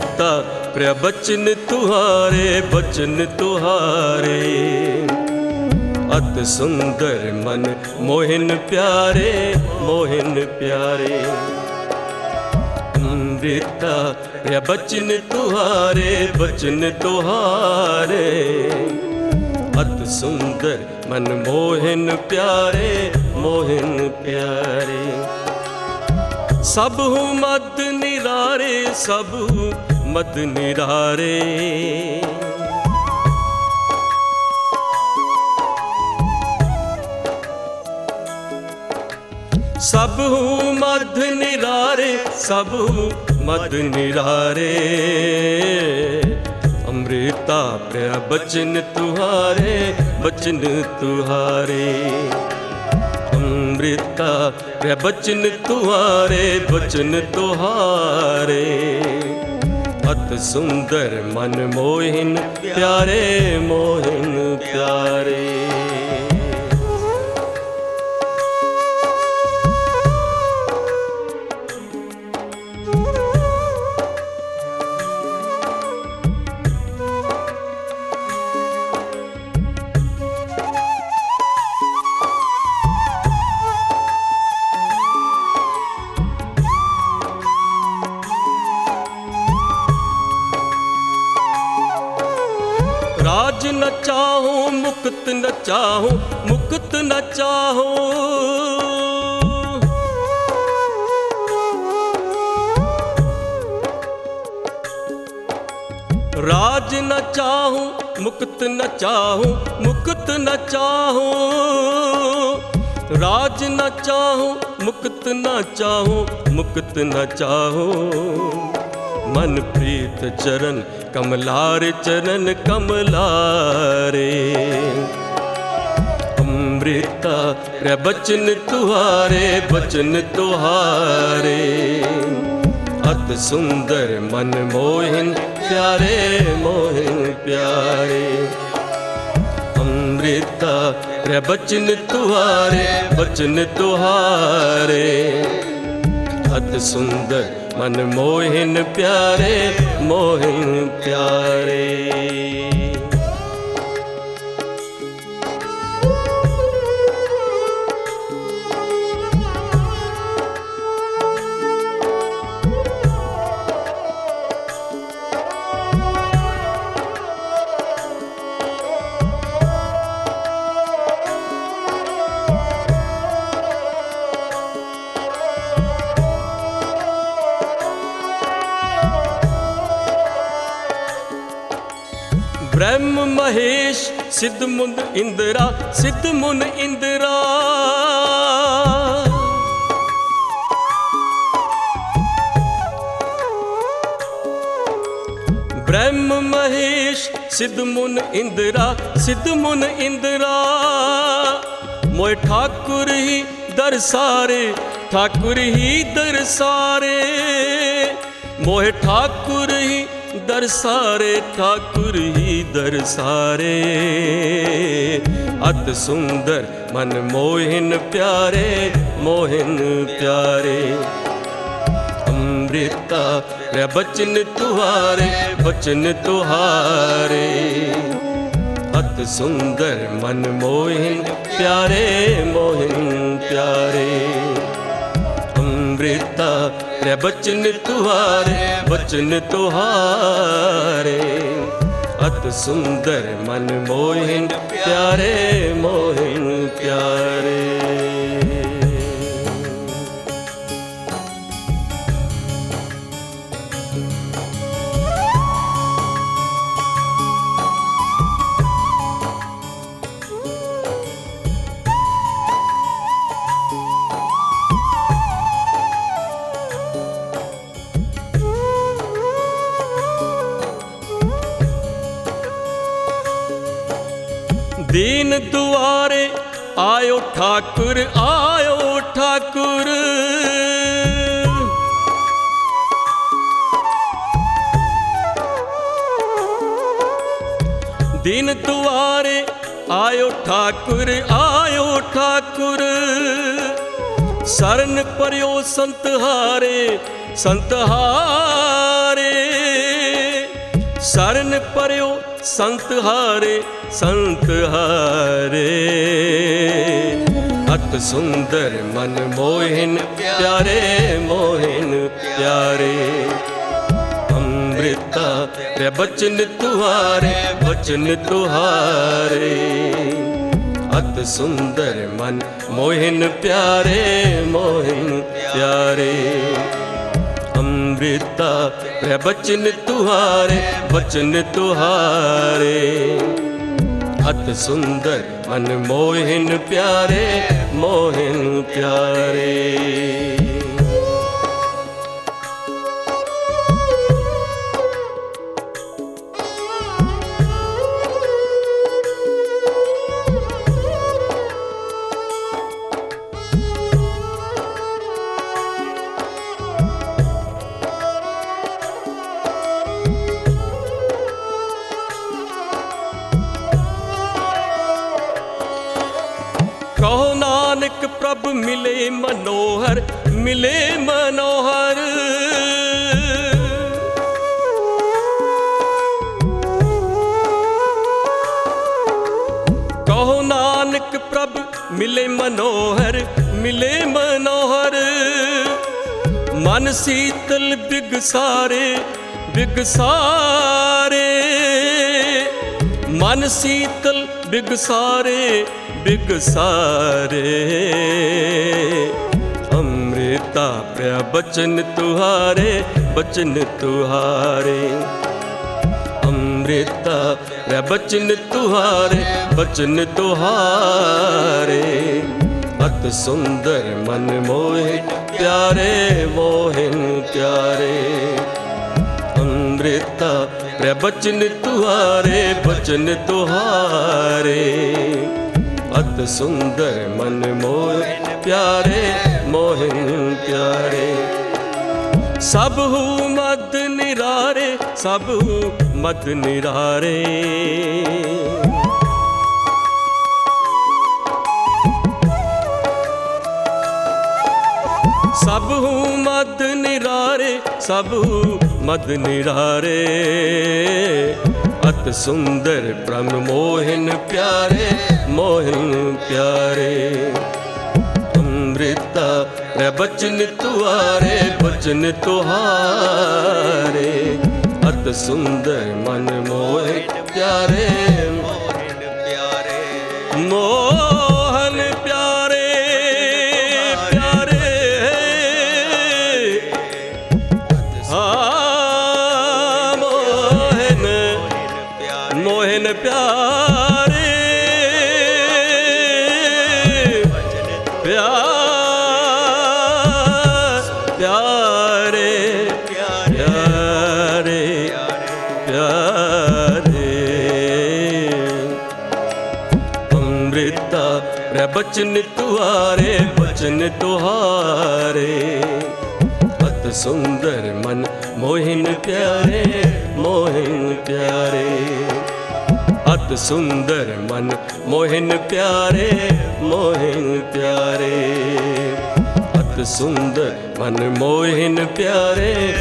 अमृता प्रिय बचन तुहारे, बचन तुहारे। अत सुंदर मन मोहिन प्यारे, मोहिन प्यारे। अमृता प्रिय बचन तुहारे, बचन तुहारे। अत सुंदर मन मोहिन प्यारे, मोहिन प्यारे। सबहु मद निरारे, सबहु मद निरारे। सबहु मद निरारे, सबहु मद निरारे। अमृता प्रिय बचन तुहारे, बचन तुहारे। अमृता प्रिय बचन तुहारे, बचन तुहारे। अत सुंदर मन मोहिन प्यारे, मोहिन प्यारे। राज न चाहूं मुक्त न चाहूं, मुक्त न चाहूं। राज न चाहूं मुक्त न चाहूं, मुक्त न चाहूं। राज न चाहूं मुक्त न चाहूं, मुक्त न चाहूं। मन प्रीत चरण कमलारे, चरण कमलारे। अमृता प्रिय बचन तुहारे, बचन तुहारे। अत सुंदर मन मोहिन प्यारे, मोहिन प्यारे। अमृता प्रिय बचन तुहारे, बचन तुहारे। अत सुंदर मन मोहिन प्यारे, मोहिन प्यारे। ब्रह्म महेश सिद्ध मुन इंदिरा, सिद्ध मुन इंदिरा। ब्रह्म महेश सिद्ध मुन इंदिरा, सिद्ध मुन इंदिरा। मोय ठाकुर ही दरसारे, ठाकुर ही दरसारे। मोह ठाकुर ही दरसारे, ठाकुर ही दरसारे। अत सुंदर मन मोहिन प्यारे, मोहिन प्यारे। अमृता प्रिय बचन तुहारे, बचन तुहारे। अत सुंदर मन मोहिन प्यारे, मोहिन प्यारे। अमृता प्रिय बचन तुहारे, बचन तुहारे। अत सुंदर मन मोहिन प्यारे, मोहिन प्यारे। दीन दुआरे आयो ठाकुर, आयो ठाकुर। दीन दुआरे आयो ठाकुर, आयो ठाकुर। शरण पर्यो संत हारे, संत हारे। शरण पर्यो संत हारे, संत हारे। अत सुंदर मन मोहिन प्यारे, मोहिन प्यारे। अमृता रे बचन तुहारे, बचन तुहारे। अत सुंदर मन मोहिन प्यारे, मोहिन प्यारे। अमृता रे बचन तुहारे, बचन तुहारे। अत सुंदर मन मोहिन प्यारे, मोहिन प्यारे। कहो नानक प्रभ मिले मनोहर, मिले मनोहर। कहो नानक प्रभ मिले मनोहर, मिले मनोहर। मन शीतल बिगसारे, बिगसारे। मन शीतल बिगसारे, बिगसारे। अमृता प्रिय बचन तुहारे, बचन तुहारे। अमृता प्रिय बचन तुहारे, बचन तुहारे। अत सुंदर मन मोहिन प्यारे, मोहिन प्यारे। अमृता प्रिय बचन तुहारे, बचन तुहारे। अत सुंदर मन मोहिन प्यारे, मोहिन प्यारे। सबहु मद निरारे, सबहु मद निरारे। सबहु मद निरारे, सबहु मद निरारे। अत सुंदर ब्रह्म मोहिन प्यारे, मोहिन प्यारे। अमृता रे बचन तुहारे, बचन तुहारे। अत सुंदर मन मोहिन प्यारे, मोहिन प्यारे। मोहन प्यारे, प्यारे। हाँ मोहन, मोहन प्यारे। प्यारे, प्यारे, प्यारे। अमृता रे बचन तुहारे, बचन तुहारे। अत सुंदर मन मोहिन प्यारे, मोहिन प्यारे। अत सुंदर मन मोहिन प्यारे, मोहिन प्यारे। अत सुंदर मन मोहिन प्यारे,